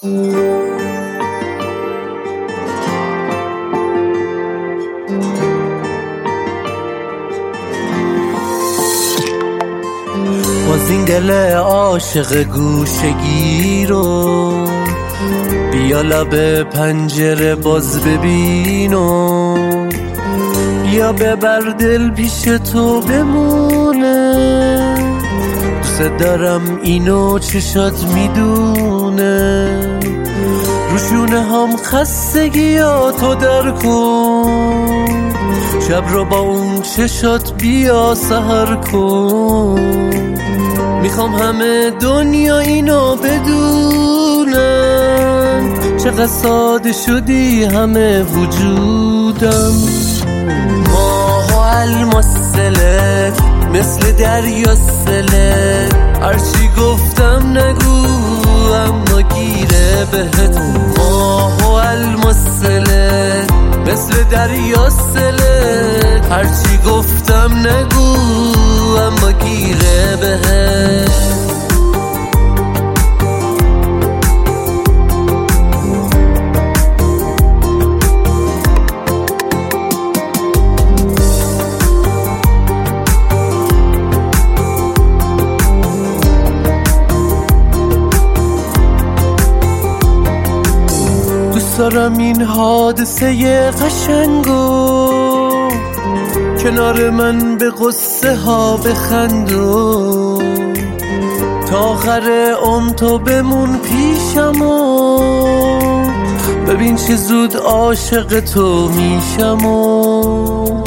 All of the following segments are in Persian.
باز این دل عاشق گوشگی رو بیا لب پنجره باز ببین و بیا ببر دل پیش تو بمونه. دوست دارم اینو چشات میدونه، روشونه هم خستگیاتو در کن، شب رو با اون چشات بیا سحر کن. میخوام همه دنیا اینو بدونن، چقدر ساده شدی همه وجودم. ماه و الماسلت مثل دریا سلت، هرچی گفتم نگو اما گیره بهت. ماه و الماسلت مثل دریا سلت، هرچی گفتم نگو اما گیره بهت. دوست دارم این حادثه قشنگو کنار من به قصه ها بخندو، تا آخر عمر تو بمون پیشم و ببین چه زود عاشق تو میشم. و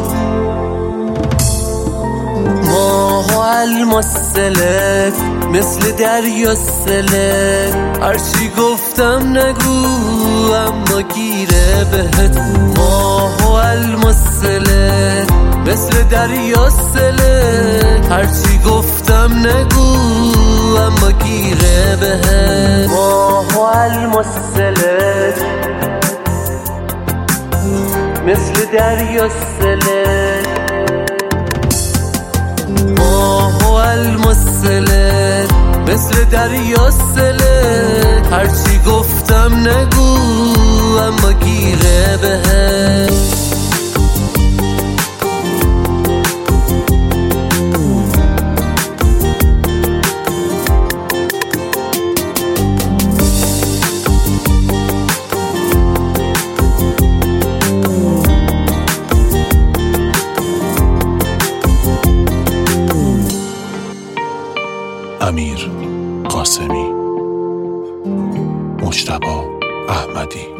ماه و الماسلت مثل دریا سلت، هرچی گفتم نگو اما گیره بهت. ماه و الماسلت مثل دریا سلت، هرچی گفتم نگو اما گیره بهت. ماه و الماسلت مثل دریا سلت، ماه و الماسلت مثل دریا سلت، هرچی گفتم نگو اما گیره بهت. امیر قاسمی، مجتبی احمدی.